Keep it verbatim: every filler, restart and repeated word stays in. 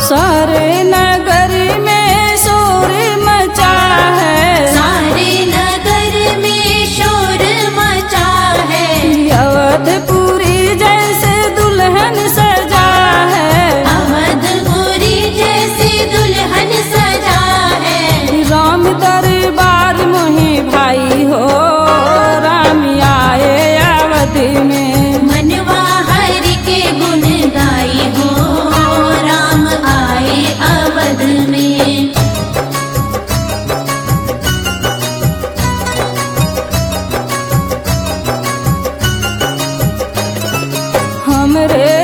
सारे नगर में शोर मचा है, सारे नगर में शोर मचा है। अवधपुरी जैसे दुल्हन सजा है, अवधपुरी जैसे दुल्हन सजा है। राम दरबार मोहि भाई हो, राम आए अवध में। मनवा हरि के गुण गाई हो, राम आए अवध में। हमरे